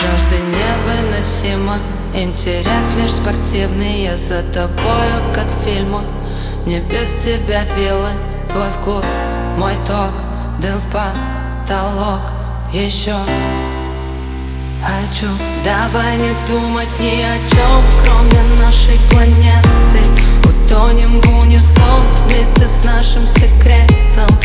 Жажда невыносима, интерес лишь спортивный. Я за тобою, как в фильмах, мне без тебя вилы. Твой вкус, мой ток, дым в потолок. Еще хочу. Давай не думать ни о чем, кроме нашей планеты. Утонем в унисон вместе с нашим секретом.